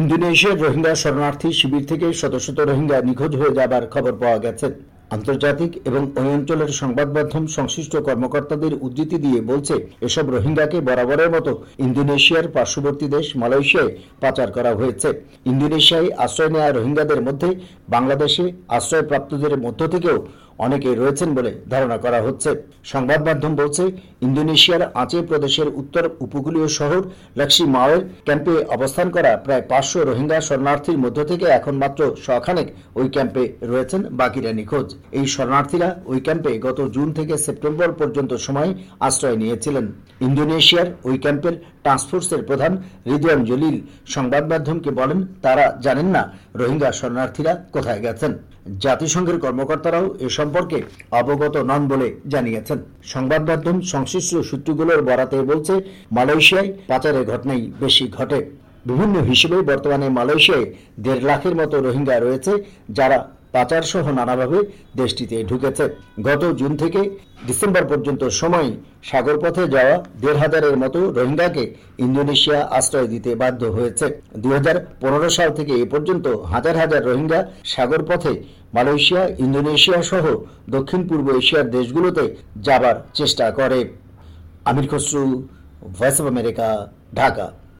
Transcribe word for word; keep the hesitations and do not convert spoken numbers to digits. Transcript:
ইন্দোনেশিয়ার রোহিঙ্গা শরণার্থী শিবির থেকে শত শত রোহিঙ্গা নিখোঁজ হয়ে যাবার খবর পাওয়া গেছে। আন্তর্জাতিক এবং ওই অঞ্চলের সংবাদ মাধ্যম সংশ্লিষ্ট কর্মকর্তাদের উদ্ধৃতি দিয়ে বলছে, এসব রোহিঙ্গাকে বরাবরের মতো ইন্দোনেশিয়ার পার্শ্ববর্তী দেশ মালয়েশিয়ায় পাচার করা হয়েছে। ইন্দোনেশিয়ায় আশ্রয় নেওয়া রোহিঙ্গাদের মধ্যে বাংলাদেশে আশ্রয়প্রাপ্তদের মধ্য থেকেও অনেকে রয়েছেন বলে ধারণা করা হচ্ছে। সংবাদ মাধ্যম বলছে, ইন্দোনেশিয়ার আচে প্রদেশের উত্তর উপকূলীয় শহর লাক্সি মাওয়ের ক্যাম্পে অবস্থান করা প্রায় পাঁচশো রোহিঙ্গা শরণার্থীর মধ্য থেকে এখন মাত্র শখানেক ওই ক্যাম্পে রয়েছেন, বাকিরা নিখোঁজ। এই শরণার্থীরা ওই ক্যাম্পে গত জুন থেকে সেপ্টেম্বর পর্যন্ত সময় আশ্রয় নিয়েছিলেন। ইন্দোনেশিয়ার ওই ক্যাম্পের টাস্কফোর্সের প্রধান রিদওয়ান জলিল সংবাদ মাধ্যমকে বলেন, তারা জানেন না রোহিঙ্গা শরণার্থীরা কোথায় গেছেন। জাতিসংঘের কর্মকর্তারাও এ সম্পর্কে অবগত নন বলে জানিয়েছেন। সংবাদ মাধ্যম সংশ্লিষ্ট সূত্রগুলোর বরাতে বলছে, মালয়েশিয়ায় পাচারের ঘটনাই বেশি ঘটে। বিভিন্ন হিসেবে বর্তমানে মালয়েশিয়ায় দেড় লাখের মতো রোহিঙ্গা রয়েছে, যারা পাচার সহ নানাভাবে দেশটিতে ঢুকেছে। গত জুন থেকে ডিসেম্বর পর্যন্ত সময় সাগরপথে যাওয়া দেড় হাজারের মতো রোহিঙ্গাকে ইন্দোনেশিয়া আশ্রয় দিতে বাধ্য হয়েছে। দুই হাজার পনেরো সাল থেকে এ পর্যন্ত হাজার হাজার রোহিঙ্গা সাগরপথে মালয়েশিয়া, ইন্দোনেশিয়া সহ দক্ষিণ পূর্ব এশিয়ার দেশগুলোতে যাবার চেষ্টা করে। Amir Khasru, voice of America, Dhaka.